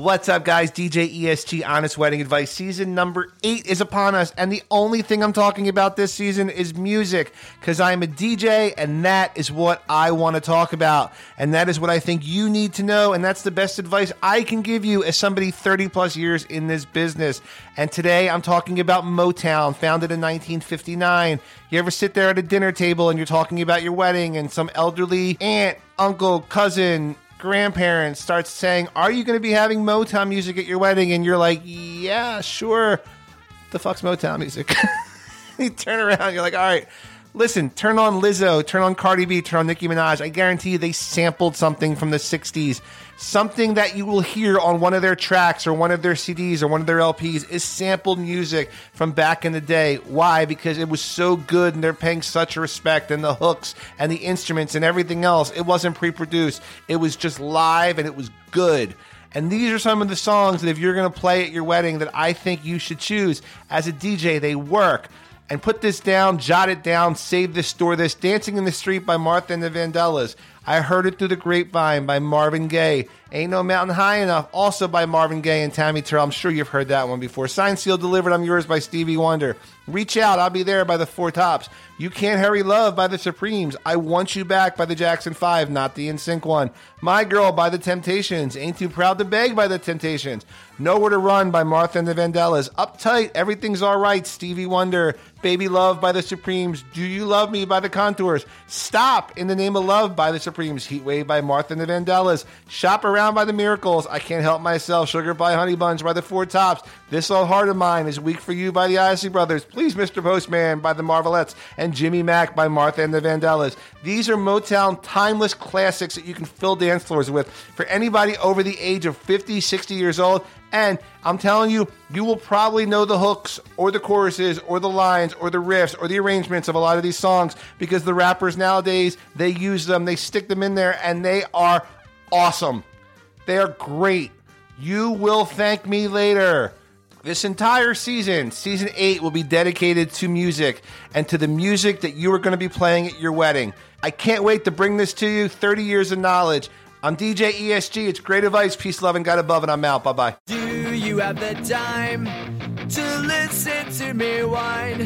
What's up, guys? DJ ESG, Honest Wedding Advice. Season number 8 is upon us, and the only thing I'm talking about this season is music, because I'm a DJ, and that is what I want to talk about, and that is what I think you need to know, and that's the best advice I can give you as somebody 30 plus years in this business. And today I'm talking about Motown, founded in 1959. You ever sit there at a dinner table and you're talking about your wedding, and some elderly aunt, uncle, cousin, grandparents starts saying, "Are you going to be having Motown music at your wedding?" And you're like, "Yeah, sure." The fuck's Motown music? You turn around, you're like, "All right, listen, turn on Lizzo, turn on Cardi B, turn on Nicki Minaj." I guarantee you they sampled something from the 60s. Something that you will hear on one of their tracks or one of their CDs or one of their LPs is sampled music from back in the day. Why? Because it was so good and they're paying such respect, and the hooks and the instruments and everything else. It wasn't pre-produced. It was just live and it was good. And these are some of the songs that if you're going to play at your wedding that I think you should choose. As a DJ, they work. And put this down, jot it down, save this, store this. Dancing in the Street by Martha and the Vandellas. I Heard It Through the Grapevine by Marvin Gaye. Ain't No Mountain High Enough, also by Marvin Gaye and Tammy Terrell. I'm sure you've heard that one before. Signed, Sealed, Delivered, I'm Yours by Stevie Wonder. Reach Out, I'll Be There by the Four Tops. You Can't Hurry Love by the Supremes. I Want You Back by the Jackson 5, not the NSYNC one. My Girl by the Temptations. Ain't Too Proud to Beg by the Temptations. Nowhere to Run by Martha and the Vandellas. Uptight, Everything's Alright, Stevie Wonder. Baby Love by the Supremes. Do You Love Me by the Contours. Stop, In the Name of Love by the Supremes. Heatwave by Martha and the Vandellas. Shop Around by the Miracles. I Can't Help Myself. Sugar Pie Honey Buns by the Four Tops. This Old Heart of Mine is Weak for You by the Isley Brothers. Please Mr. Postman by the Marvelettes. And Jimmy Mack by Martha and the Vandellas. These are Motown timeless classics that you can fill dance floors with for anybody over the age of 50, 60 years old. And I'm telling you, you will probably know the hooks or the choruses or the lines or the riffs or the arrangements of a lot of these songs, because the rappers nowadays, they use them, they stick them in there, and they are awesome. They are great. You will thank me later. This entire season, season 8, will be dedicated to music and to the music that you are going to be playing at your wedding. I can't wait to bring this to you. 30 years of knowledge. I'm DJ ESG. It's great advice. Peace, love, and God above, and I'm out. Bye-bye. Do you have the time to listen to me whine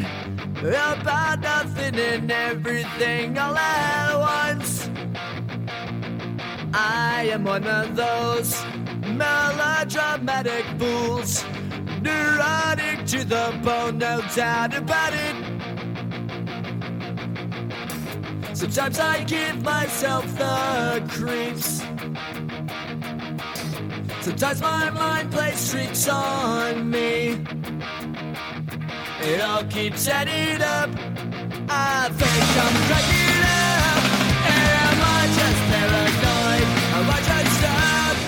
about nothing and everything all at once? I am one of those melodramatic fools, neurotic to the bone, no doubt about it. Sometimes I give myself the creeps. Sometimes my mind plays tricks on me. It all keeps adding up. I think I'm cracking up. Am I just paranoid? Am I just up?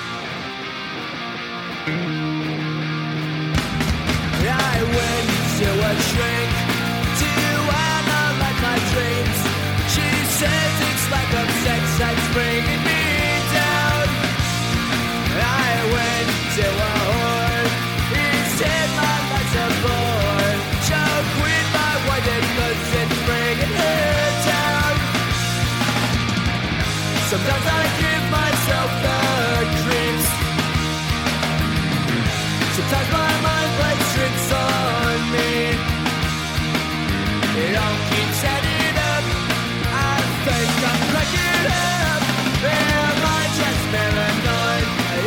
I went to a shrink to analyze my dreams. She says it's like a sex that's bringing me down. I went to a whore. Instead my life's a bore. Choke with my wife because it's bringing her down. Sometimes I give myself the creeps. Sometimes my mind plays tricks on me. It all keeps adding up. I think I'm cracking up. Am I just paranoid?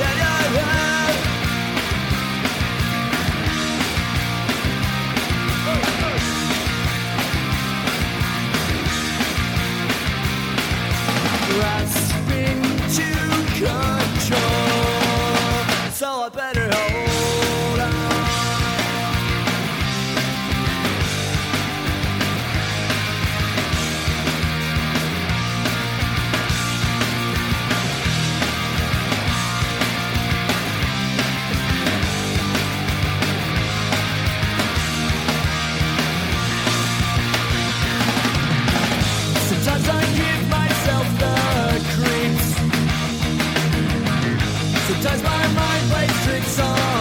Grasping to control, so I better hold on. Sometimes I give myself the creeps. Sometimes my mind plays tricks on